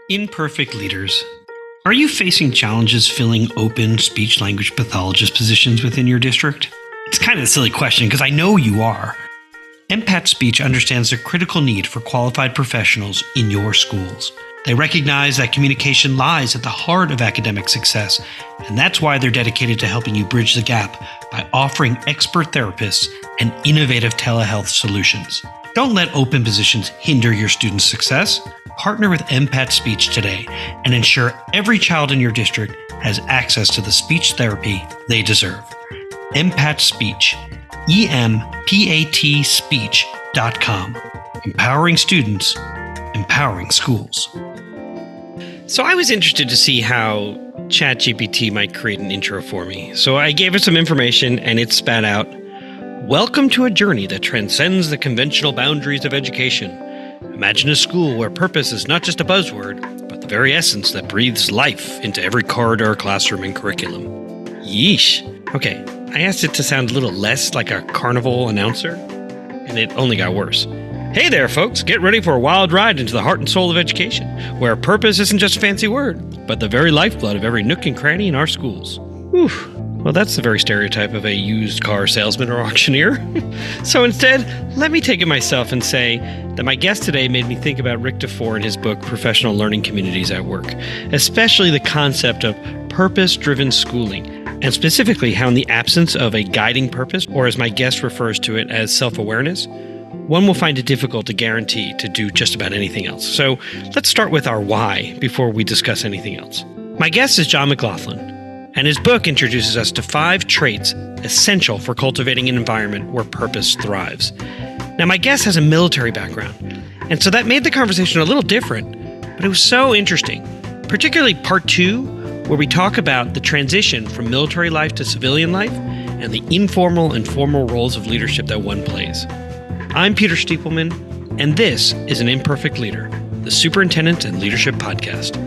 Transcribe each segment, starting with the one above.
Imperfect leaders. Are you facing challenges filling open speech language pathologist positions within your district? It's kind of a silly question because I know you are. MPAT Speech understands the critical need for qualified professionals in your schools. They recognize that communication lies at the heart of academic success, and that's why they're dedicated to helping you bridge the gap by offering expert therapists and innovative telehealth solutions. Don't let open positions hinder your students' success. Partner with MPAT Speech today and ensure every child in your district has access to the speech therapy they deserve. MPAT Speech, EMPAT Speech.com. Empowering students, empowering schools. So I was interested to see how ChatGPT might create an intro for me. So I gave it some information and it spat out, "Welcome to a journey that transcends the conventional boundaries of education. Imagine a school where purpose is not just a buzzword, but the very essence that breathes life into every corridor, classroom, and curriculum." Yeesh. Okay, I asked it to sound a little less like a carnival announcer, and it only got worse. "Hey there, folks. Get ready for a wild ride into the heart and soul of education, where purpose isn't just a fancy word, but the very lifeblood of every nook and cranny in our schools." Whew. Well, that's the very stereotype of a used car salesman or auctioneer. So instead, let me take it myself and say that my guest today made me think about Rick DeFore in his book, Professional Learning Communities at Work, especially the concept of purpose-driven schooling, and specifically how in the absence of a guiding purpose, or as my guest refers to it as self-awareness, one will find it difficult to guarantee to do just about anything else. So let's start with our why before we discuss anything else. My guest is John McLaughlin, and his book introduces us to 5 traits essential for cultivating an environment where purpose thrives. Now, my guest has a military background, and so that made the conversation a little different, but it was so interesting, particularly part 2, where we talk about the transition from military life to civilian life and the informal and formal roles of leadership that one plays. I'm Peter Stiepelman, and this is An Imperfect Leader, the Superintendent and Leadership Podcast.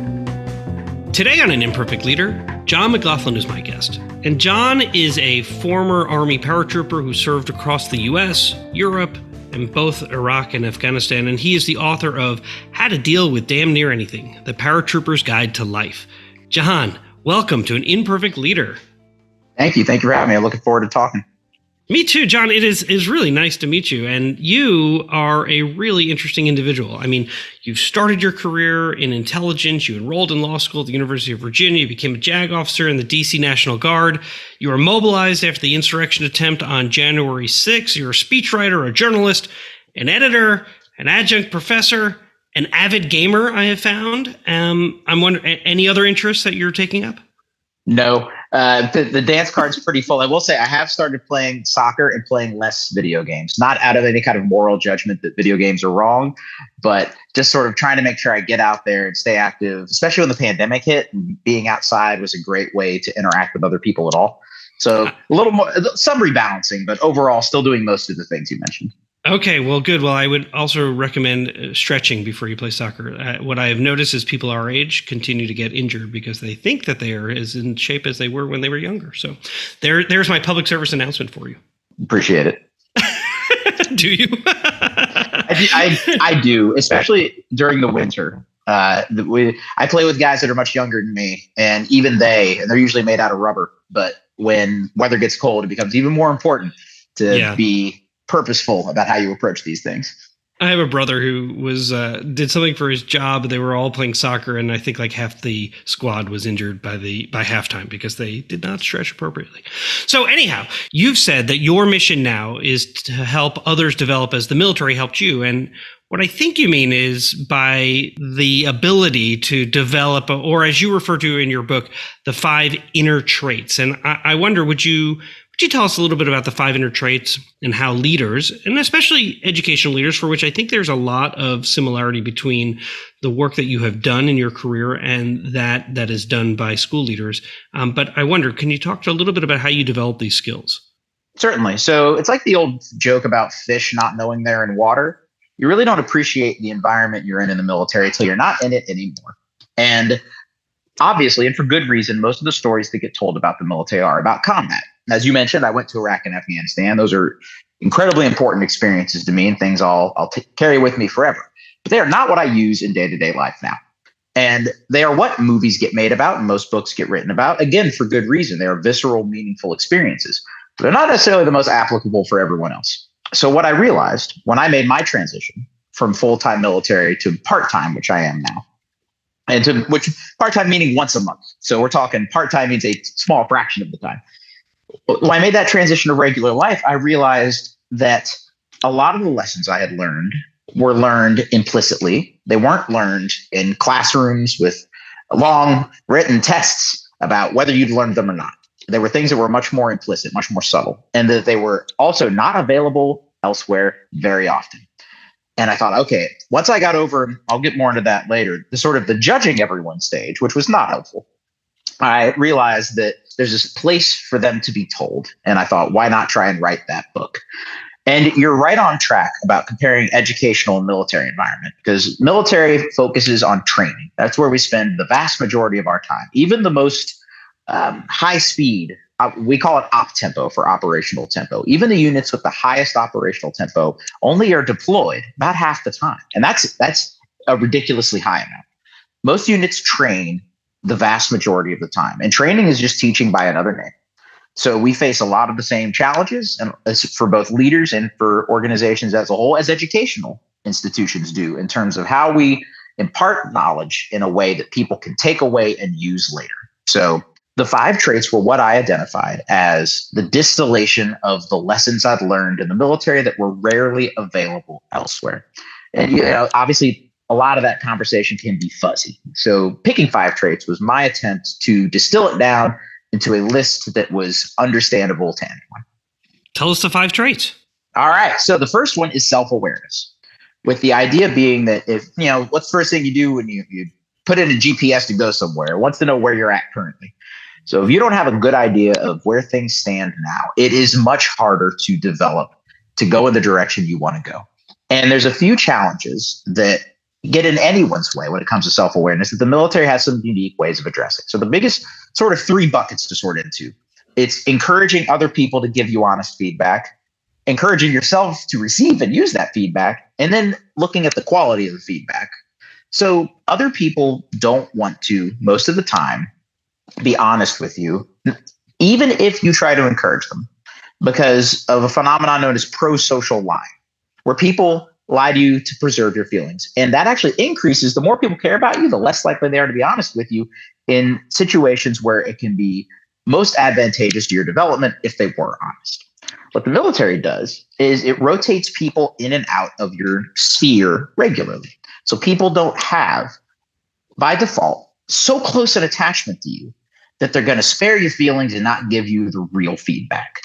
Today on An Imperfect Leader, John McLaughlin is my guest. And John is a former Army paratrooper who served across the U.S., Europe, and both Iraq and Afghanistan. And he is the author of How to Deal with Damn Near Anything, The Paratrooper's Guide to Life. John, welcome to An Imperfect Leader. Thank you. Thank you for having me. I'm looking forward to talking. Me too, John. It is really nice to meet you. And you are a really interesting individual. I mean, you've started your career in intelligence. You enrolled in law school at the University of Virginia. You became a JAG officer in the D.C. National Guard. You were mobilized after the insurrection attempt on January 6th. You're a speechwriter, a journalist, an editor, an adjunct professor, an avid gamer, I have found. I'm wondering, any other interests that you're taking up? No, the dance card's pretty full. I will say I have started playing soccer and playing less video games, not out of any kind of moral judgment that video games are wrong, but just sort of trying to make sure I get out there and stay active, especially when the pandemic hit. And being outside was a great way to interact with other people at all. So a little more, some rebalancing, but overall still doing most of the things you mentioned. Okay, well, good. Well, I would also recommend stretching before you play soccer. What I have noticed is people our age continue to get injured because they think that they are as in shape as they were when they were younger. So there's my public service announcement for you. Appreciate it. Do you? I do, especially during the winter. I play with guys that are much younger than me, and even they're usually made out of rubber. But when weather gets cold, it becomes even more important to be purposeful about how you approach these things. I have a brother who was did something for his job. They were all playing soccer, and I think like half the squad was injured by halftime because they did not stretch appropriately. So anyhow, you've said that your mission now is to help others develop as the military helped you. And what I think you mean is by the ability to develop, or as you refer to in your book, the 5 inner traits. And I wonder, would you tell us a little bit about the 5 inner traits and how leaders, and especially educational leaders, for which I think there's a lot of similarity between the work that you have done in your career and that is done by school leaders. But I wonder, can you talk a little bit about how you develop these skills? Certainly. So it's like the old joke about fish not knowing they're in water. You really don't appreciate the environment you're in the military until you're not in it anymore. And obviously, and for good reason, most of the stories that get told about the military are about combat. As you mentioned, I went to Iraq and Afghanistan. Those are incredibly important experiences to me and things I'll carry with me forever. But they are not what I use in day-to-day life now. And they are what movies get made about and most books get written about. Again, for good reason. They are visceral, meaningful experiences. But they're not necessarily the most applicable for everyone else. So what I realized when I made my transition from full-time military to part-time, which I am now, and to which part-time meaning once a month. So we're talking part-time means a small fraction of the time. When I made that transition to regular life, I realized that a lot of the lessons I had learned were learned implicitly. They weren't learned in classrooms with long written tests about whether you'd learned them or not. There were things that were much more implicit, much more subtle, and that they were also not available elsewhere very often. And I thought, okay, once I got over, I'll get more into that later, the sort of the judging everyone stage, which was not helpful. I realized that there's this place for them to be told. And I thought, why not try and write that book? And you're right on track about comparing educational and military environment, because military focuses on training. That's where we spend the vast majority of our time. Even the most high speed, we call it op tempo for operational tempo. Even the units with the highest operational tempo only are deployed about half the time. And that's a ridiculously high amount. Most units train the vast majority of the time. And training is just teaching by another name. So we face a lot of the same challenges, and for both leaders and for organizations as a whole, as educational institutions do, in terms of how we impart knowledge in a way that people can take away and use later. So the 5 traits were what I identified as the distillation of the lessons I'd learned in the military that were rarely available elsewhere. And obviously, a lot of that conversation can be fuzzy. So picking 5 traits was my attempt to distill it down into a list that was understandable to anyone. Tell us the 5 traits. All right. So the first one is self-awareness, with the idea being that if, what's the first thing you do when you put in a GPS to go somewhere? It wants to know where you're at currently. So if you don't have a good idea of where things stand now, it is much harder to develop, to go in the direction you want to go. And there's a few challenges that get in anyone's way when it comes to self-awareness that the military has some unique ways of addressing. So the biggest sort of 3 buckets to sort into, it's encouraging other people to give you honest feedback, encouraging yourself to receive and use that feedback, and then looking at the quality of the feedback. So other people don't want to, most of the time, be honest with you, even if you try to encourage them, because of a phenomenon known as pro-social lying, where people lie to you to preserve your feelings. And that actually increases. The more people care about you, the less likely they are to be honest with you in situations where it can be most advantageous to your development if they were honest. What the military does is it rotates people in and out of your sphere regularly. So people don't have, by default, so close an attachment to you that they're going to spare your feelings and not give you the real feedback.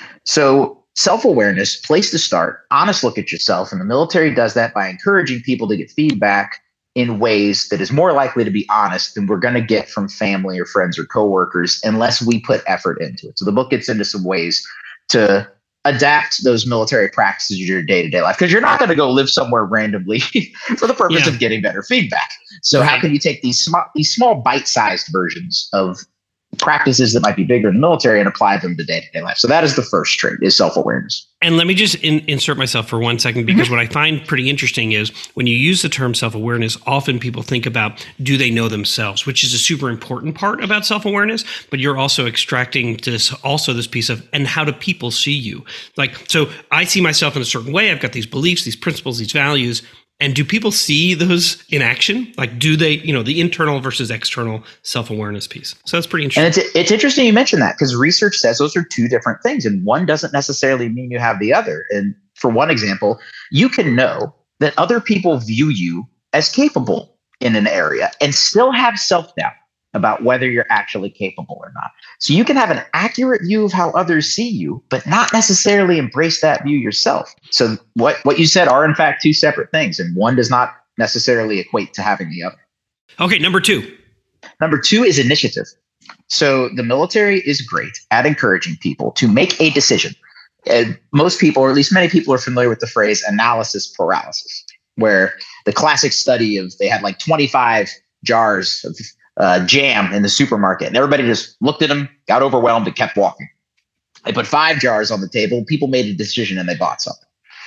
So self-awareness, place to start, honest look at yourself. And the military does that by encouraging people to get feedback in ways that is more likely to be honest than we're going to get from family or friends or coworkers unless we put effort into it. So the book gets into some ways to adapt those military practices to your day-to-day life, because you're not going to go live somewhere randomly for the purpose of getting better feedback. So how can you take these small bite-sized versions of practices that might be bigger in the military and apply them to day-to-day life? So that is the first trait, is self-awareness. And let me just insert myself for 1 second, because what I find pretty interesting is when you use the term self-awareness, often people think about, do they know themselves, which is a super important part about self-awareness, but you're also extracting this piece of, and how do people see you? Like, so I see myself in a certain way. I've got these beliefs, these principles, these values. And do people see those in action? Like, do they, the internal versus external self-awareness piece? So that's pretty interesting. And it's interesting you mentioned that, because research says those are 2 different things, and one doesn't necessarily mean you have the other. And for one example, you can know that other people view you as capable in an area and still have self-doubt about whether you're actually capable or not. So you can have an accurate view of how others see you, but not necessarily embrace that view yourself. So what you said are in fact 2 separate things, and one does not necessarily equate to having the other. Okay, number 2. Number 2 is initiative. So the military is great at encouraging people to make a decision. Most people, or at least many people, are familiar with the phrase analysis paralysis, where the classic study of they had like 25 jars of jam in the supermarket, and everybody just looked at them, got overwhelmed, and kept walking. They put 5 jars on the table. People made a decision and they bought something.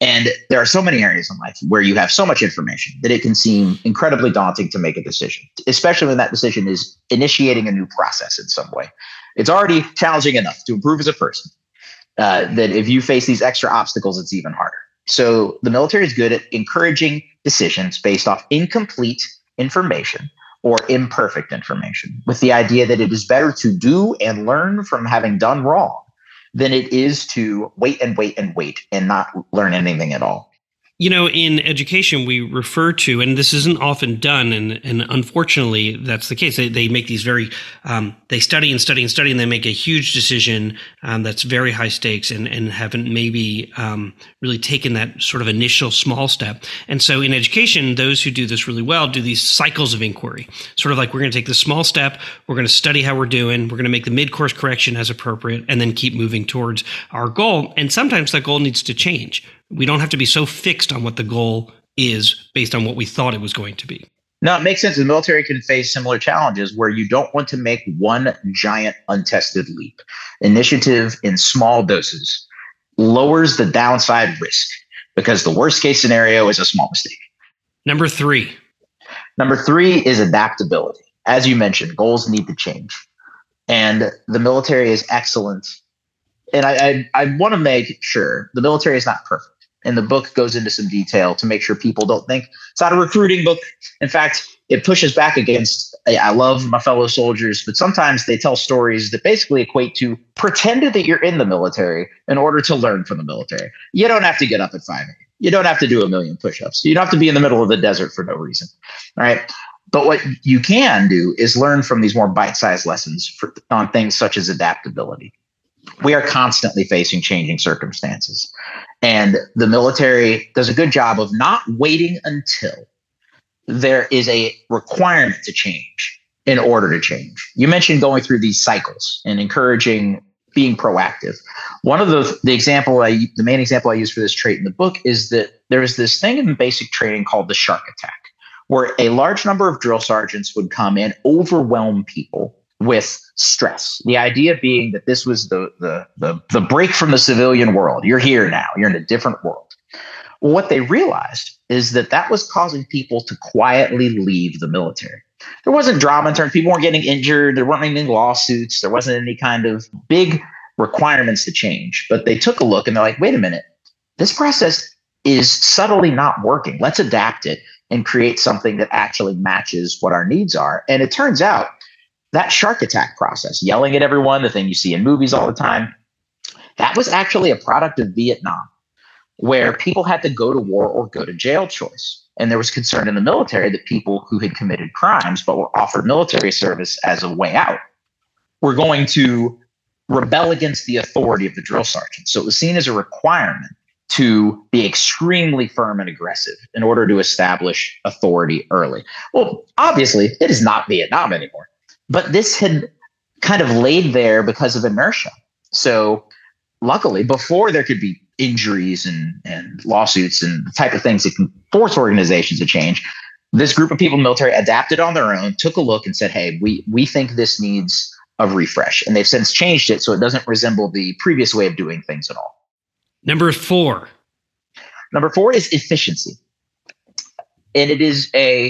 And there are so many areas in life where you have so much information that it can seem incredibly daunting to make a decision, especially when that decision is initiating a new process in some way. It's already challenging enough to improve as a person, that if you face these extra obstacles, it's even harder. So the military is good at encouraging decisions based off incomplete information or imperfect information, with the idea that it is better to do and learn from having done wrong than it is to wait and wait and wait and not learn anything at all. You know, in education, we refer to, and this isn't often done, and unfortunately, that's the case. They make these very, they study and study and study, and they make a huge decision that's very high stakes, and haven't maybe really taken that sort of initial small step. And so in education, those who do this really well do these cycles of inquiry, sort of like, we're going to take the small step, we're going to study how we're doing, we're going to make the mid-course correction as appropriate, and then keep moving towards our goal. And sometimes that goal needs to change. We don't have to be so fixed on what the goal is based on what we thought it was going to be. No, it makes sense. The military can face similar challenges where you don't want to make one giant untested leap. Initiative in small doses lowers the downside risk because the worst case scenario is a small mistake. Number three is adaptability. As you mentioned, goals need to change. And the military is excellent. And I want to make sure the military is not perfect. And the book goes into some detail to make sure people don't think it's not a recruiting book. In fact, it pushes back against, I love my fellow soldiers, but sometimes they tell stories that basically equate to pretend that you're in the military in order to learn from the military. You don't have to get up at 5 a.m. You don't have to do 1 million push-ups. You don't have to be in the middle of the desert for no reason. All right. But what you can do is learn from these more bite-sized lessons on things such as adaptability. We are constantly facing changing circumstances. And the military does a good job of not waiting until there is a requirement to change in order to change. You mentioned going through these cycles and encouraging being proactive. One of the main example I use for this trait in the book is that there is this thing in basic training called the shark attack, where a large number of drill sergeants would come and overwhelm people with stress. The idea being that this was the break from the civilian world. You're here now. You're in a different world. Well, what they realized is that was causing people to quietly leave the military. There wasn't drama in terms, people weren't getting injured. There weren't any lawsuits. There wasn't any kind of big requirements to change. But they took a look and they're like, wait a minute, this process is subtly not working. Let's adapt it and create something that actually matches what our needs are. And it turns out that shark attack process, yelling at everyone, the thing you see in movies all the time, that was actually a product of Vietnam, where people had to go to war or go to jail choice. And there was concern in the military that people who had committed crimes but were offered military service as a way out were going to rebel against the authority of the drill sergeant. So it was seen as a requirement to be extremely firm and aggressive in order to establish authority early. Well, obviously, it is not Vietnam anymore. But this had kind of laid there because of inertia. So luckily, before there could be injuries and lawsuits and the type of things that can force organizations to change, this group of people in the military adapted on their own, took a look and said, hey, we think this needs a refresh. And they've since changed it so it doesn't resemble the previous way of doing things at all. Number four is efficiency. And it is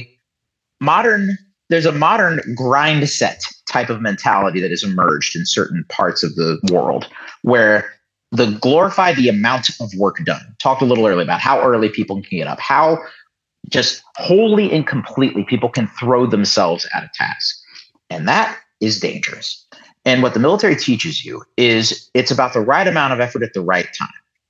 there's a modern grind set type of mentality that has emerged in certain parts of the world where glorify the amount of work done. Talked a little earlier about how early people can get up, how just wholly and completely people can throw themselves at a task. And that is dangerous. And what the military teaches you is it's about the right amount of effort at the right time.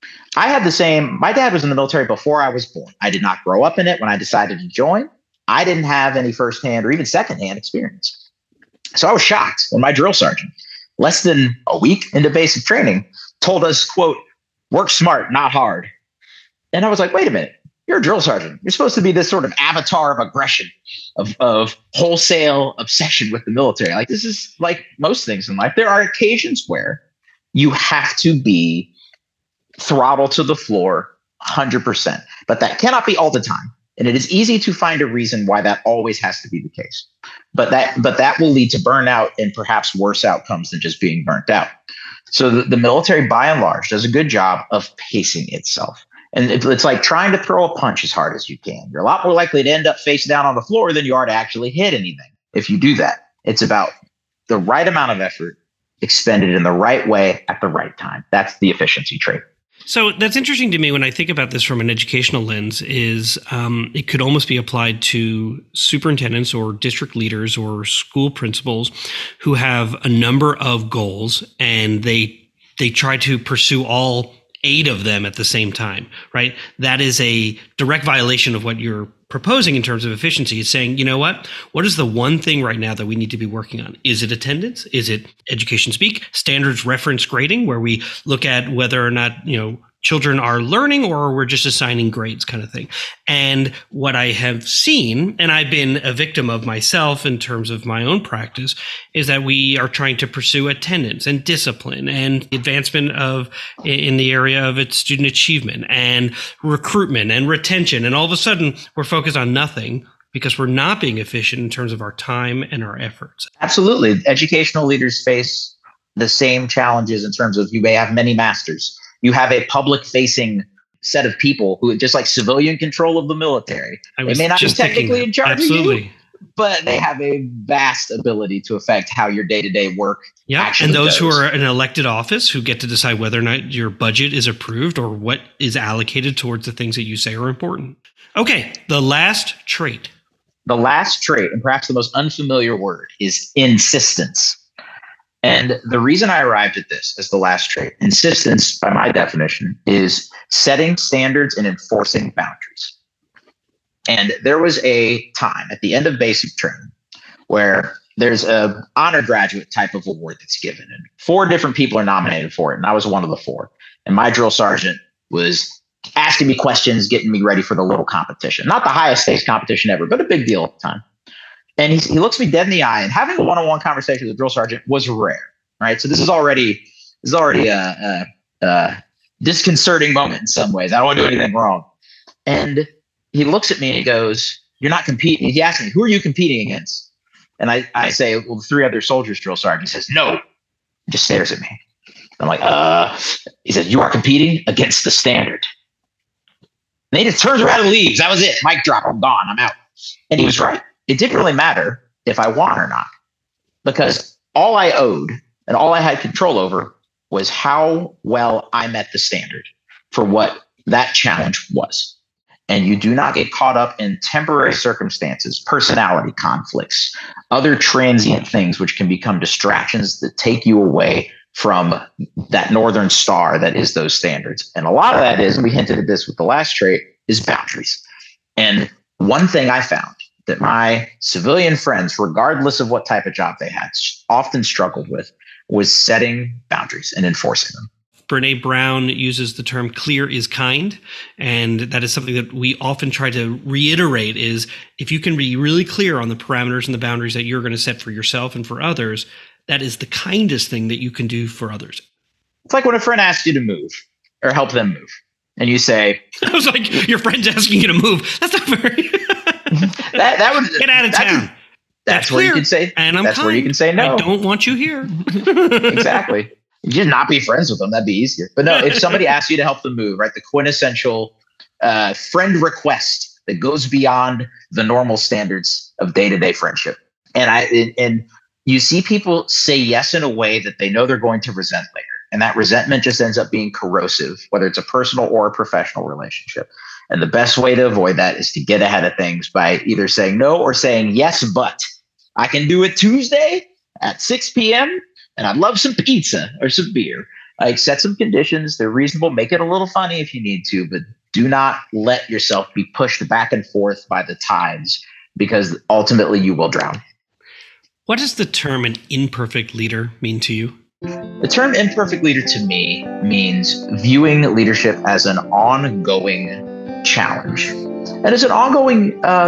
My dad was in the military before I was born. I did not grow up in it when I decided to join. I didn't have any firsthand or even secondhand experience. So I was shocked when my drill sergeant, less than a week into basic training, told us, quote, work smart, not hard. And I was like, wait a minute, you're a drill sergeant. You're supposed to be this sort of avatar of aggression, of wholesale obsession with the military. Like, this is like most things in life. There are occasions where you have to be throttle to the floor 100%, but that cannot be all the time. And it is easy to find a reason why that always has to be the case. But that will lead to burnout and perhaps worse outcomes than just being burnt out. So the military, by and large, does a good job of pacing itself. And it's like trying to throw a punch as hard as you can. You're a lot more likely to end up face down on the floor than you are to actually hit anything if you do that. It's about the right amount of effort expended in the right way at the right time. That's the efficiency trait. So that's interesting to me when I think about this from an educational lens is it could almost be applied to superintendents or district leaders or school principals who have a number of goals and they try to pursue all 8 of them at the same time, right? That is a direct violation of what you're proposing in terms of efficiency. It's saying, you know what is the one thing right now that we need to be working on? Is it attendance? Is it education speak? Standards reference grading, where we look at whether or not, children are learning or we're just assigning grades kind of thing. And what I have seen, and I've been a victim of myself in terms of my own practice, is that we are trying to pursue attendance and discipline and advancement in the area of its student achievement and recruitment and retention. And all of a sudden we're focused on nothing because we're not being efficient in terms of our time and our efforts. Absolutely. Educational leaders face the same challenges in terms of you may have many masters. You have a public-facing set of people who, just like civilian control of the military, they may not be technically in charge of you, but they have a vast ability to affect how your day-to-day work actually and those goes. who are in elected office who get to decide whether or not your budget is approved or what is allocated towards the things that you say are important. Okay, the last trait. The last trait, and perhaps the most unfamiliar word, is insistence. And the reason I arrived at this as the last trait, insistence, by my definition, is setting standards and enforcing boundaries. And there was a time at the end of basic training where there's a honor graduate type of award that's given, and 4 different people are nominated for it, and I was one of the 4. And my drill sergeant was asking me questions, getting me ready for the little competition. Not the highest stakes competition ever, but a big deal at the time. And he looks me dead in the eye, and having a one-on-one conversation with the drill sergeant was rare, right? So this is already a disconcerting moment in some ways. I don't want to do anything wrong. And he looks at me and he goes, "You're not competing." He asked me, "Who are you competing against?" And I say, "Well, 3 other soldiers, drill sergeant." He says, "No." He just stares at me. I'm like, He says, "You are competing against the standard." And he just turns around and leaves. That was it. Mic drop. I'm gone. I'm out. And he was right. It didn't really matter if I won or not, because all I owed and all I had control over was how well I met the standard for what that challenge was. And you do not get caught up in temporary circumstances, personality conflicts, other transient things which can become distractions that take you away from that northern star that is those standards. And a lot of that is, and we hinted at this with the last trait, is boundaries. And one thing I found that my civilian friends, regardless of what type of job they had, often struggled with was setting boundaries and enforcing them. Brene Brown uses the term clear is kind. And that is something that we often try to reiterate is if you can be really clear on the parameters and the boundaries that you're going to set for yourself and for others, that is the kindest thing that you can do for others. It's like when a friend asks you to move or help them move. And you say, I was like, your friend's asking you to move. That's not very... that would get out of town. That's where you can say, and I'm that's kind. where you can say no. I don't want you here. Exactly. You just not be friends with them. That'd be easier. But no, if somebody asks you to help them move, right, the quintessential friend request that goes beyond the normal standards of day-to-day friendship. And you see people say yes in a way that they know they're going to resent later. And that resentment just ends up being corrosive, whether it's a personal or a professional relationship. And the best way to avoid that is to get ahead of things by either saying no or saying yes, but I can do it Tuesday at 6 p.m. and I'd love some pizza or some beer. Like, set some conditions. They're reasonable. Make it a little funny if you need to, but do not let yourself be pushed back and forth by the tides, because ultimately you will drown. What does the term an imperfect leader mean to you? The term imperfect leader to me means viewing leadership as an ongoing challenge. And as an ongoing,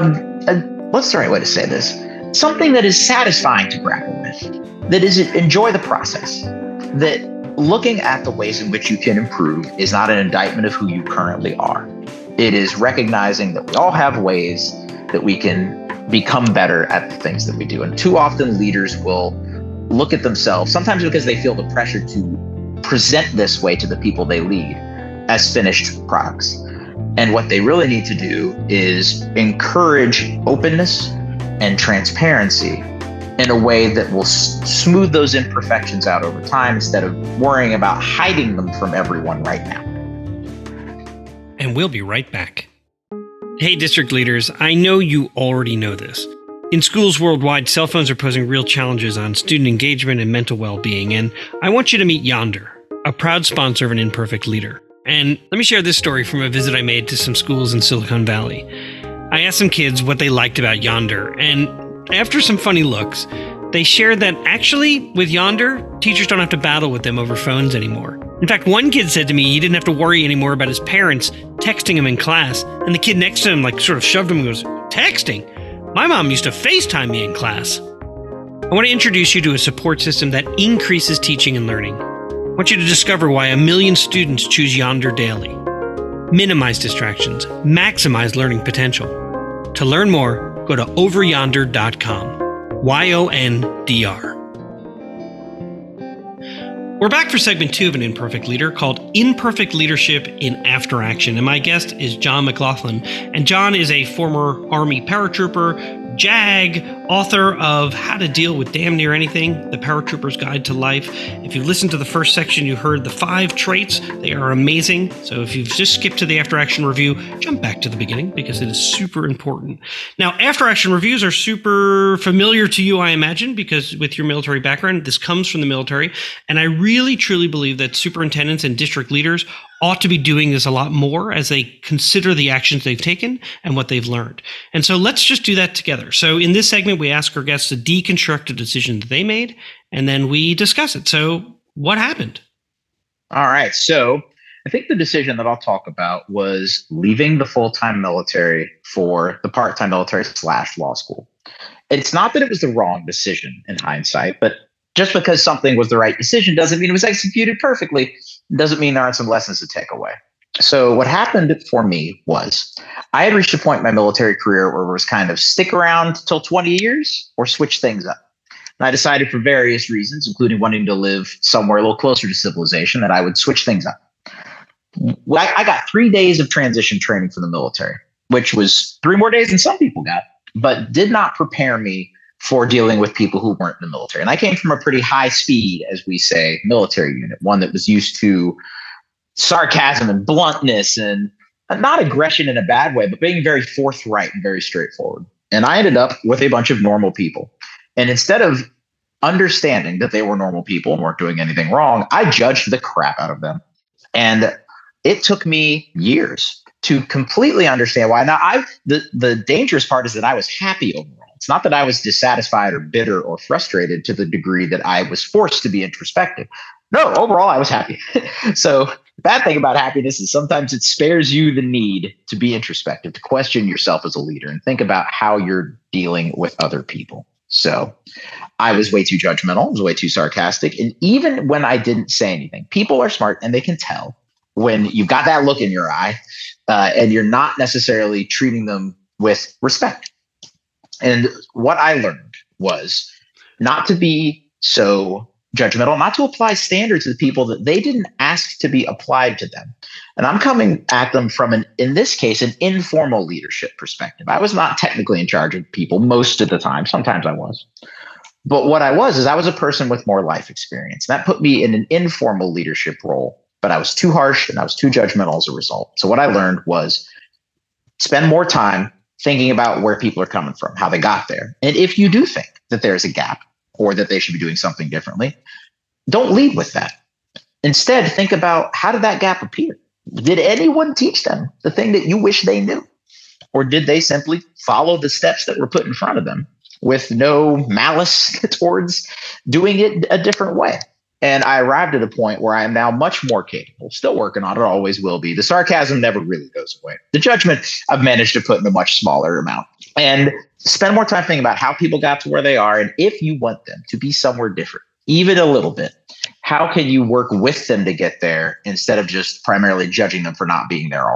what's the right way to say this? Something that is satisfying to grapple with, that is enjoy the process, that looking at the ways in which you can improve is not an indictment of who you currently are. It is recognizing that we all have ways that we can become better at the things that we do. And too often leaders will look at themselves, sometimes because they feel the pressure to present this way to the people they lead, as finished products. And what they really need to do is encourage openness and transparency in a way that will smooth those imperfections out over time instead of worrying about hiding them from everyone right now. And we'll be right back. Hey, district leaders, I know you already know this. In schools worldwide, cell phones are posing real challenges on student engagement and mental well-being, and I want you to meet Yondr, a proud sponsor of An Imperfect Leader. And let me share this story from a visit I made to some schools in Silicon Valley. I asked some kids what they liked about Yondr, and after some funny looks, they shared that actually, with Yondr, teachers don't have to battle with them over phones anymore. In fact, one kid said to me he didn't have to worry anymore about his parents texting him in class, and the kid next to him sort of shoved him and goes, "Texting? My mom used to FaceTime me in class." I want to introduce you to a support system that increases teaching and learning. I want you to discover why 1 million students choose Yondr daily. Minimize distractions, maximize learning potential. To learn more, go to overyondr.com. YONDR. We're back for segment 2 of An Imperfect Leader called Imperfect Leadership in After Action. And my guest is John McLaughlin. And John is a former Army paratrooper, JAG, author of How to Deal with Damn Near Anything, The Paratrooper's Guide to Life. If you listened to the first section, you heard the 5 traits. They are amazing. So if you've just skipped to the After Action review, jump back to the beginning because it is super important. Now, After Action reviews are super familiar to you, I imagine, because with your military background, this comes from the military. And I really, truly believe that superintendents and district leaders ought to be doing this a lot more as they consider the actions they've taken and what they've learned. And so let's just do that together. So in this segment, we ask our guests to deconstruct a decision that they made, and then we discuss it. So what happened? All right. So I think the decision that I'll talk about was leaving the full-time military for the part-time military / law school. It's not that it was the wrong decision in hindsight, but just because something was the right decision doesn't mean it was executed perfectly. Doesn't mean there aren't some lessons to take away. So what happened for me was I had reached a point in my military career where it was kind of stick around till 20 years or switch things up. And I decided for various reasons, including wanting to live somewhere a little closer to civilization, that I would switch things up. Well, I got 3 days of transition training for the military, which was 3 more days than some people got, but did not prepare me for dealing with people who weren't in the military. And I came from a pretty high speed, as we say, military unit, one that was used to sarcasm and bluntness and not aggression in a bad way, but being very forthright and very straightforward. And I ended up with a bunch of normal people. And instead of understanding that they were normal people and weren't doing anything wrong, I judged the crap out of them. And it took me years to completely understand why. Now, the dangerous part is that I was happy overall. It's not that I was dissatisfied or bitter or frustrated to the degree that I was forced to be introspective. No, overall, I was happy. So the bad thing about happiness is sometimes it spares you the need to be introspective, to question yourself as a leader and think about how you're dealing with other people. So I was way too judgmental. I was way too sarcastic. And even when I didn't say anything, people are smart and they can tell when you've got that look in your eye and you're not necessarily treating them with respect. And what I learned was not to be so judgmental, not to apply standards to the people that they didn't ask to be applied to them. And I'm coming at them from in this case, an informal leadership perspective. I was not technically in charge of people most of the time. Sometimes I was. But what I was is I was a person with more life experience. That put me in an informal leadership role, but I was too harsh and I was too judgmental as a result. So what I learned was spend more time thinking about where people are coming from, how they got there. And if you do think that there's a gap or that they should be doing something differently, don't lead with that. Instead, think about how did that gap appear? Did anyone teach them the thing that you wish they knew? Or did they simply follow the steps that were put in front of them with no malice towards doing it a different way? And I arrived at a point where I am now much more capable, still working on it, always will be. The sarcasm never really goes away. The judgment I've managed to put in a much smaller amount. And spend more time thinking about how people got to where they are. And if you want them to be somewhere different, even a little bit, how can you work with them to get there instead of just primarily judging them for not being there already?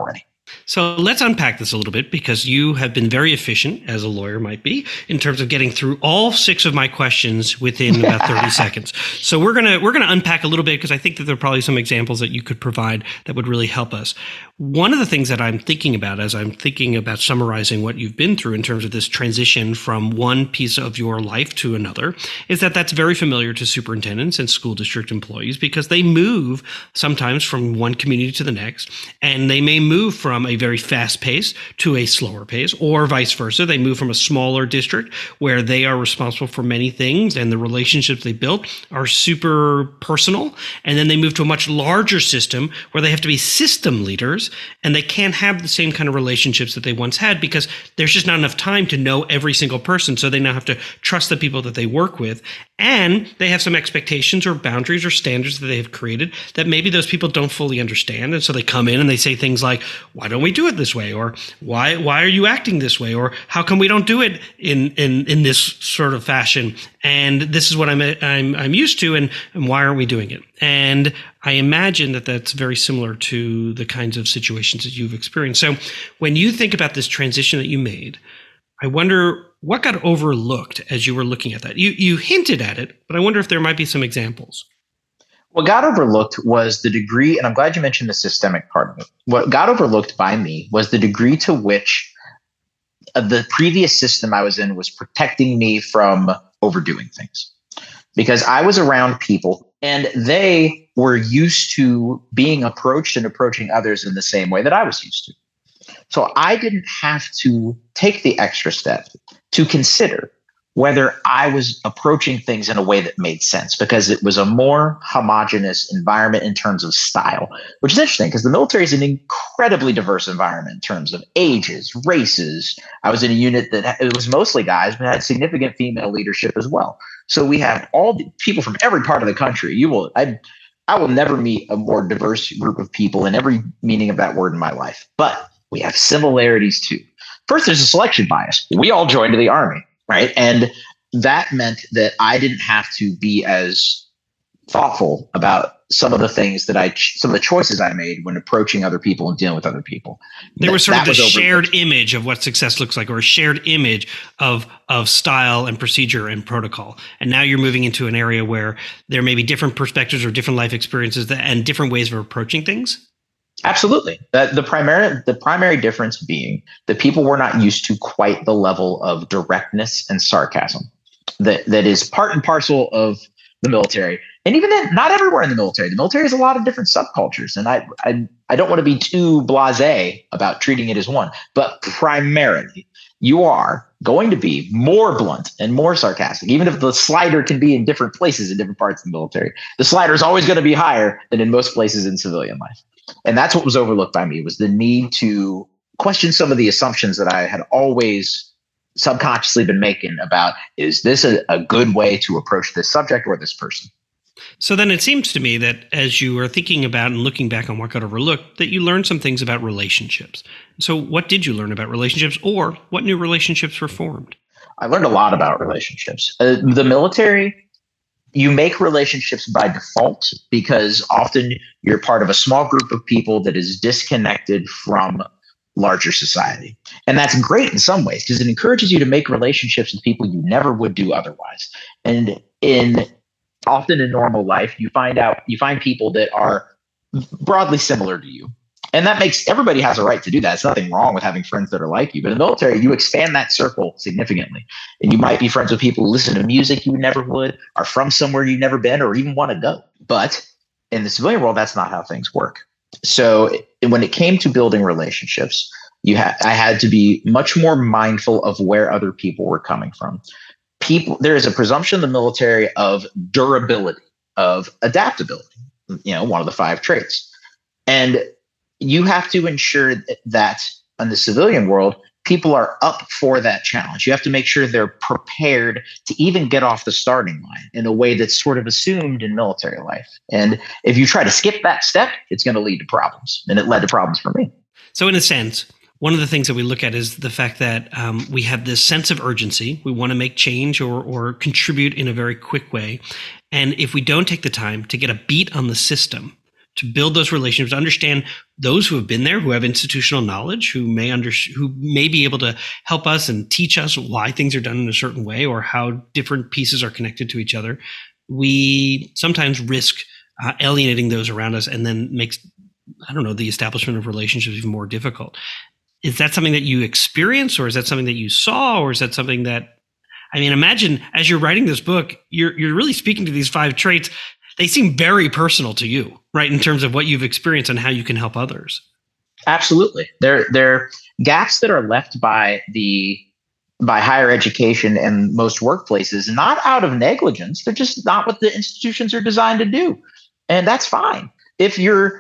So let's unpack this a little bit, because you have been very efficient, as a lawyer might be, in terms of getting through all 6 of my questions within about 30 seconds. So we're gonna unpack a little bit, because I think that there are probably some examples that you could provide that would really help us. One of the things that I'm thinking about as I'm thinking about summarizing what you've been through in terms of this transition from one piece of your life to another is that that's very familiar to superintendents and school district employees, because they move sometimes from one community to the next, and they may move from a very fast pace to a slower pace, or vice versa. They move from a smaller district where they are responsible for many things and the relationships they built are super personal, and then they move to a much larger system where they have to be system leaders, and they can't have the same kind of relationships that they once had because there's just not enough time to know every single person. So they now have to trust the people that they work with, and they have some expectations or boundaries or standards that they have created that maybe those people don't fully understand. And so they come in and they say things like, why don't we do it this way? Or why are you acting this way? Or how come we don't do it in this sort of fashion? And this is what I'm used to, and why aren't we doing it? And I imagine that that's very similar to the kinds of situations that you've experienced. So when you think about this transition that you made, I wonder what got overlooked as you were looking at that. You hinted at it, but I wonder if there might be some examples. What got overlooked was the degree, and I'm glad you mentioned the systemic part of it. What got overlooked by me was the degree to which the previous system I was in was protecting me from overdoing things. Because I was around people and they were used to being approached and approaching others in the same way that I was used to. So I didn't have to take the extra step to consider whether I was approaching things in a way that made sense, because it was a more homogenous environment in terms of style, which is interesting because the military is an incredibly diverse environment in terms of ages, races. I was in a unit that it was mostly guys, but had significant female leadership as well. So we have all the people from every part of the country. I will never meet a more diverse group of people in every meaning of that word in my life, but we have similarities too. First, there's a selection bias. We all joined the Army. Right. And that meant that I didn't have to be as thoughtful about some of the things some of the choices I made when approaching other people and dealing with other people. There was sort of a shared image of what success looks like, or a shared image of style and procedure and protocol. And now you're moving into an area where there may be different perspectives or different life experiences and different ways of approaching things. Absolutely. The primary difference being that people were not used to quite the level of directness and sarcasm that is part and parcel of the military. And even then, not everywhere in the military. The military has a lot of different subcultures. And I don't want to be too blasé about treating it as one. But primarily, you are going to be more blunt and more sarcastic. Even if the slider can be in different places in different parts of the military, the slider is always going to be higher than in most places in civilian life. And that's what was overlooked by me, was the need to question some of the assumptions that I had always subconsciously been making about, is this a good way to approach this subject or this person? So then it seems to me that as you are thinking about and looking back on what got overlooked, that you learned some things about relationships. So what did you learn about relationships, or what new relationships were formed? I learned a lot about relationships. The military, you make relationships by default because often you're part of a small group of people that is disconnected from larger society. And that's great in some ways because it encourages you to make relationships with people you never would do otherwise. And often in normal life, you find people that are broadly similar to you. And that makes everybody has a right to do that. It's nothing wrong with having friends that are like you. But in the military, you expand that circle significantly. And you might be friends with people who listen to music you never would, are from somewhere you've never been, or even want to go. But in the civilian world, that's not how things work. So when it came to building relationships, I had to be much more mindful of where other people were coming from. There is a presumption in the military of durability, of adaptability, one of the 5 traits. And you have to ensure that in the civilian world, people are up for that challenge. You have to make sure they're prepared to even get off the starting line in a way that's sort of assumed in military life. And if you try to skip that step, it's going to lead to problems. And it led to problems for me. So in a sense, one of the things that we look at is the fact that we have this sense of urgency. We want to make change or contribute in a very quick way. And if we don't take the time to get a beat on the system, to build those relationships, to understand those who have been there, who have institutional knowledge, who may be able to help us and teach us why things are done in a certain way or how different pieces are connected to each other. We sometimes risk alienating those around us, and then makes, the establishment of relationships even more difficult. Is that something that you experience, or is that something that you saw, or is that something that, imagine as you're writing this book, you're really speaking to these 5 traits. They seem very personal to you, right? In terms of what you've experienced and how you can help others. Absolutely. They're gaps that are left by higher education and most workplaces, not out of negligence. They're just not what the institutions are designed to do. And that's fine. If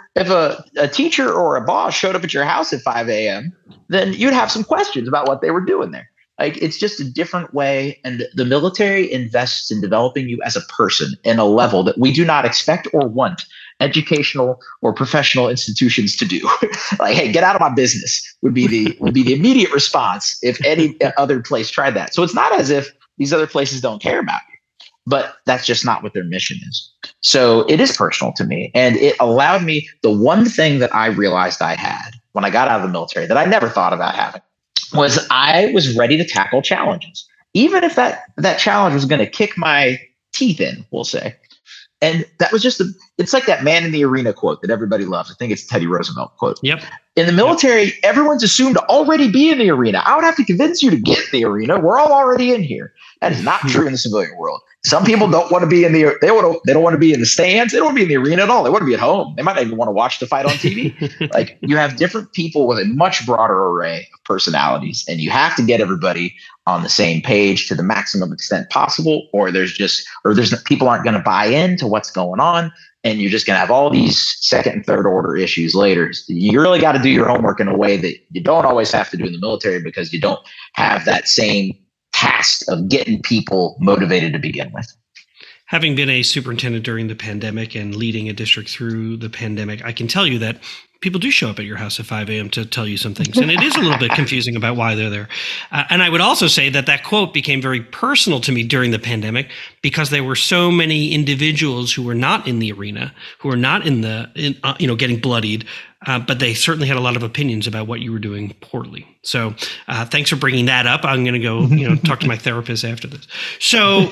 a teacher or a boss showed up at your house at 5 a.m., then you'd have some questions about what they were doing there. Like, it's just a different way. And the military invests in developing you as a person in a level that we do not expect or want educational or professional institutions to do. Like, hey, get out of my business would be the immediate response if any other place tried that. So it's not as if these other places don't care about you, but that's just not what their mission is. So it is personal to me. And it allowed me, the one thing that I realized I had when I got out of the military that I never thought about having, was I was ready to tackle challenges, even if that challenge was going to kick my teeth in, we'll say. And that was just it's like that man in the arena quote that everybody loves. I think it's Teddy Roosevelt quote. Yep. In the military, everyone's assumed to already be in the arena. I would have to convince you to get in the arena. We're all already in here. That is not true in the civilian world. Some people don't want to be they don't want to be in the stands. They don't want to be in the arena at all. They want to be at home. They might not even want to watch the fight on TV. Like, you have different people with a much broader array of personalities, and you have to get everybody on the same page to the maximum extent possible, or people aren't going to buy into what's going on, and you're just going to have all these second and third order issues later. You really got to do your homework in a way that you don't always have to do in the military, because you don't have that same task of getting people motivated to begin with. Having been a superintendent during the pandemic and leading a district through the pandemic, I can tell you that people do show up at your house at 5 a.m. to tell you some things. And it is a little bit confusing about why they're there. And I would also say that quote became very personal to me during the pandemic, because there were so many individuals who were not in the arena, who were not getting bloodied, but they certainly had a lot of opinions about what you were doing poorly. So thanks for bringing that up. I'm going to go talk to my therapist after this. So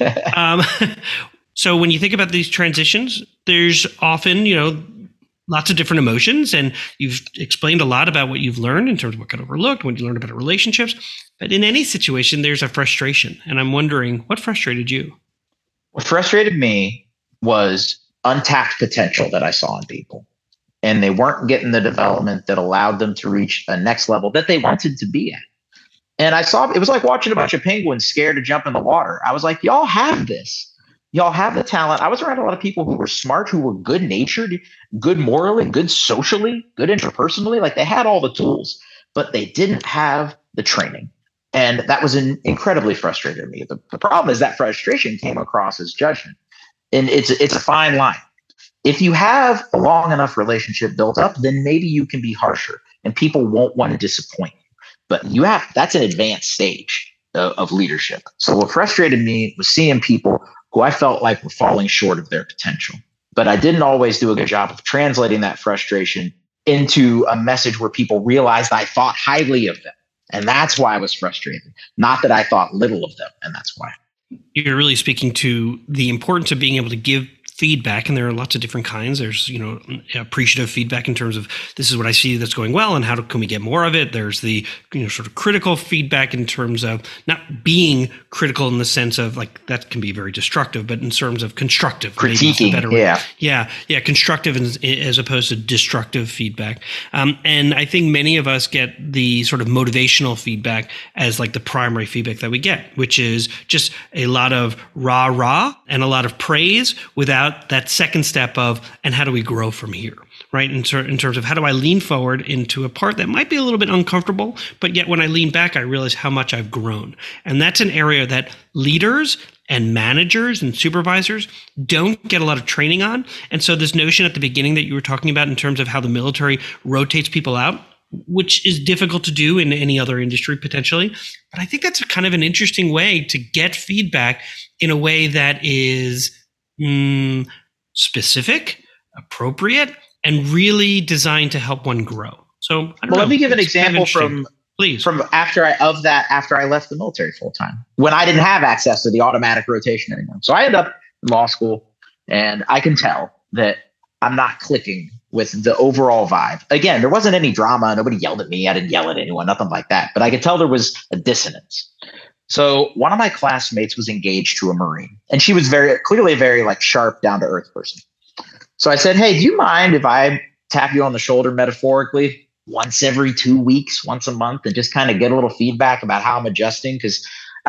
so when you think about these transitions, there's often, lots of different emotions, and you've explained a lot about what you've learned in terms of what got overlooked, what you learned about relationships. But in any situation, there's a frustration. And I'm wondering, what frustrated you? What frustrated me was untapped potential that I saw in people. And they weren't getting the development that allowed them to reach a next level that they wanted to be at. And I saw, it was like watching a bunch of penguins scared to jump in the water. I was like, y'all have this. Y'all have the talent. I was around a lot of people who were smart, who were good natured, good morally, good socially, good interpersonally. Like, they had all the tools, but they didn't have the training. And that was incredibly frustrating to me. The problem is that frustration came across as judgment. And it's a fine line. If you have a long enough relationship built up, then maybe you can be harsher and people won't want to disappoint you. But that's an advanced stage of leadership. So what frustrated me was seeing people who I felt like were falling short of their potential. But I didn't always do a good job of translating that frustration into a message where people realized I thought highly of them. And that's why I was frustrated. Not that I thought little of them. And that's why. You're really speaking to the importance of being able to give feedback, and there are lots of different kinds. There's, appreciative feedback in terms of, this is what I see that's going well, and how can we get more of it? There's the, sort of critical feedback in terms of not being critical in the sense of, like, that can be very destructive, but in terms of constructive. Critiquing, yeah, constructive as opposed to destructive feedback. And I think many of us get the sort of motivational feedback as like the primary feedback that we get, which is just a lot of rah and a lot of praise without that second step of, and how do we grow from here, right? In terms of, how do I lean forward into a part that might be a little bit uncomfortable, but yet when I lean back, I realize how much I've grown. And that's an area that leaders and managers and supervisors don't get a lot of training on. And so this notion at the beginning that you were talking about in terms of how the military rotates people out, which is difficult to do in any other industry potentially. But I think that's kind of an interesting way to get feedback in a way that is specific, appropriate, and really designed to help one grow. So let me give an example from after I left the military full time, when I didn't have access to the automatic rotation anymore. So I ended up in law school, and I can tell that I'm not clicking with the overall vibe. Again, there wasn't any drama. Nobody yelled at me. I didn't yell at anyone, nothing like that. But I could tell there was a dissonance. So one of my classmates was engaged to a Marine, and she was clearly a very like sharp, down to earth person. So I said, "Hey, do you mind if I tap you on the shoulder metaphorically once every 2 weeks, once a month, and just kind of get a little feedback about how I'm adjusting?" Because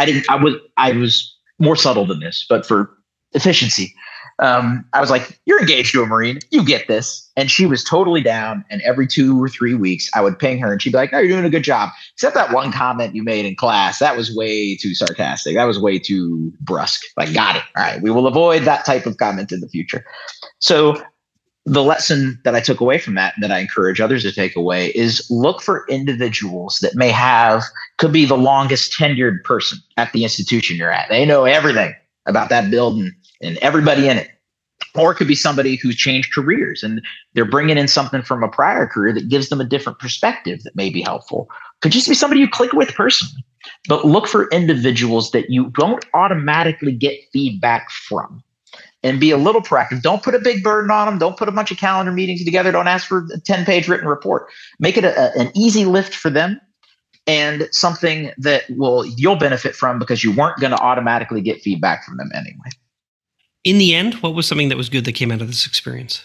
I was more subtle than this, but for efficiency, I was like, "You're engaged to a Marine, you get this." And she was totally down. And every 2 or 3 weeks, I would ping her, and she'd be like, "No, you're doing a good job. Except that one comment you made in class, that was way too sarcastic. That was way too brusque. Like, got it. All right, we will avoid that type of comment in the future." So the lesson that I took away from that I encourage others to take away, is look for individuals that could be the longest tenured person at the institution you're at. They know everything about that building and everybody in it. Or it could be somebody who's changed careers and they're bringing in something from a prior career that gives them a different perspective that may be helpful. Could just be somebody you click with personally. But look for individuals that you don't automatically get feedback from, and be a little proactive. Don't put a big burden on them. Don't put a bunch of calendar meetings together. Don't ask for a 10-page written report. Make it an easy lift for them, and something that you'll benefit from, because you weren't going to automatically get feedback from them anyway. In the end, what was something that was good that came out of this experience?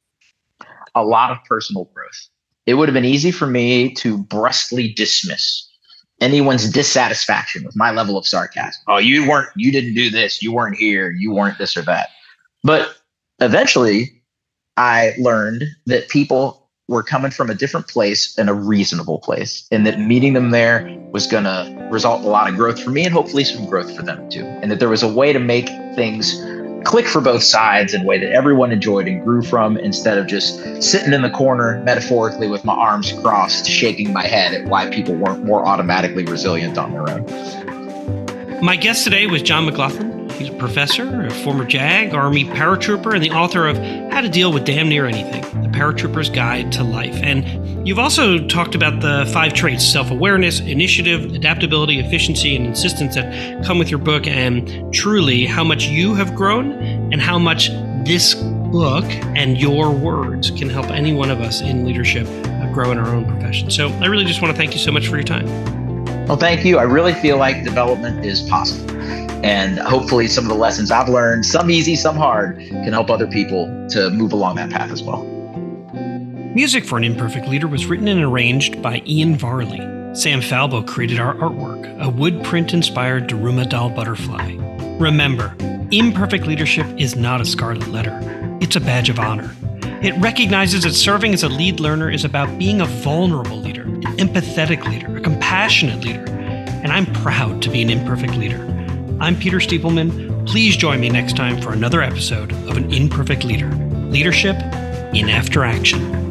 A lot of personal growth. It would have been easy for me to brusquely dismiss anyone's dissatisfaction with my level of sarcasm. "Oh, you didn't do this. You weren't here. You weren't this or that." But eventually I learned that people were coming from a different place and a reasonable place, and that meeting them there was going to result in a lot of growth for me, and hopefully some growth for them too. And that there was a way to make things click for both sides in a way that everyone enjoyed and grew from, instead of just sitting in the corner metaphorically with my arms crossed, shaking my head at why people weren't more automatically resilient on their own. My guest today was John McLaughlin. He's a professor, a former JAG, Army paratrooper, and the author of How to Deal with Damn Near Anything, The Paratrooper's Guide to Life. And you've also talked about the 5 traits: self-awareness, initiative, adaptability, efficiency, and insistence that come with your book, and truly how much you have grown and how much this book and your words can help any one of us in leadership grow in our own profession. So I really just want to thank you so much for your time. Well, thank you. I really feel like development is possible. And hopefully some of the lessons I've learned, some easy, some hard, can help other people to move along that path as well. Music for An Imperfect Leader was written and arranged by Ian Varley. Sam Falbo created our artwork, a wood print-inspired Daruma doll butterfly. Remember, imperfect leadership is not a scarlet letter. It's a badge of honor. It recognizes that serving as a lead learner is about being a vulnerable leader, an empathetic leader, a compassionate leader. And I'm proud to be an imperfect leader. I'm Peter Stiepelman. Please join me next time for another episode of An Imperfect Leader. Leadership in After Action.